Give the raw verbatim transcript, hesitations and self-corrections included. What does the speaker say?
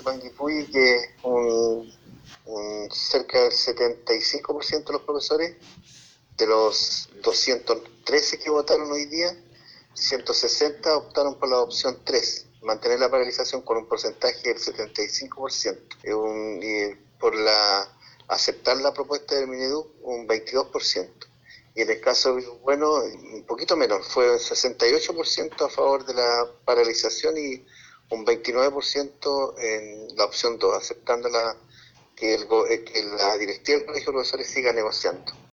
Panguipulli que un, un cerca del setenta y cinco por ciento de los profesores, de los doscientos trece que votaron hoy día, ciento sesenta optaron por la opción tres, mantener la paralización con un porcentaje del setenta y cinco por ciento. Un, y por la aceptar la propuesta del Mineduc, un veintidós por ciento. Y en el caso de bueno, un poquito menos, fue un sesenta y ocho por ciento a favor de la paralización y un veintinueve por ciento en la opción dos, aceptando la, que, el, que la directiva del Colegio de Profesores siga negociando.